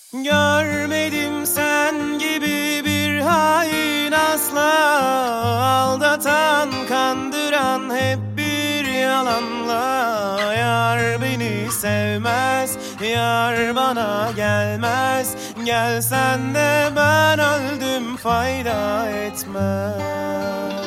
Görmedim sen gibi bir hain asla. Aldatan, kandıran hep bir yalanla. Yar beni sevmez, yar bana gelmez. Gelsen de ben öldüm, fayda etmez.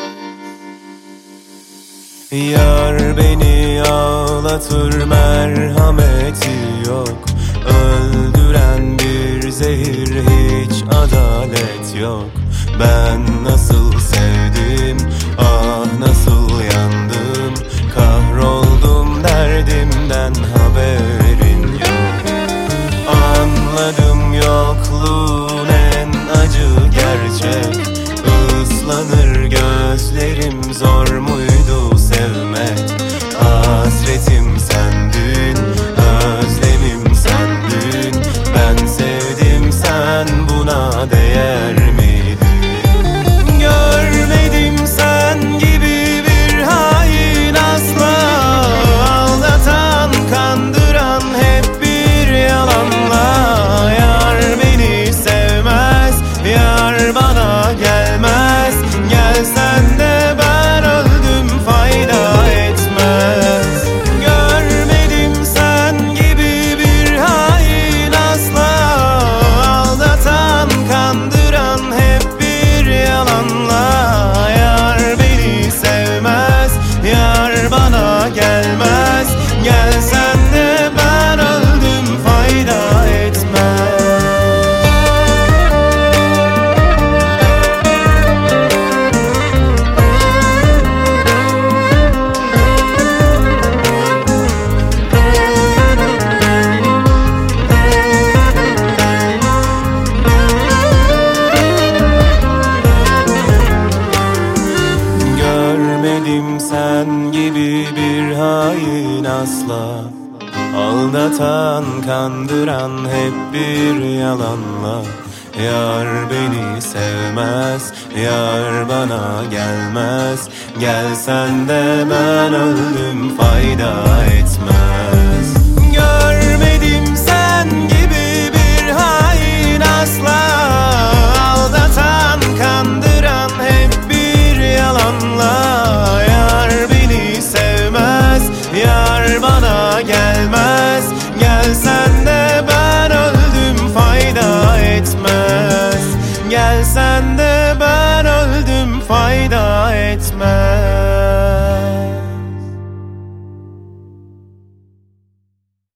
Yar beni ağlatır, merhameti yok. Öldüren bir zehir, hiç adalet yok. Ben nasıl sevdim, ah nasıl yandım. Kahroldum, derdimden haberin yok. Anladım yokluğun en acı gerçek. Islanır gözlerim, zor muydu sevmek? Hasretim sendin, özlemim sendin. Ben sevdim, sen buna değer miydin? Görmedim sen gibi bir hain asla. Aldatan, kandıran hep bir yalanla. Yar beni sevmez, yar bana gelmez. Gelsen de ben öldüm, fayda etmez. Görmedim sen gibi bir hain asla. Aldatan, kandıran hep bir yalanla. Yar beni sevmez, yar bana gelmez. Gelsen de ben öldüm, fayda etmez. Görmedim sen gibi bir hain asla. Aldatan, kandıran hep bir yalanla. Yar beni sevmez, yar bana gelmez. Gelsen de ben öldüm, fayda etmez.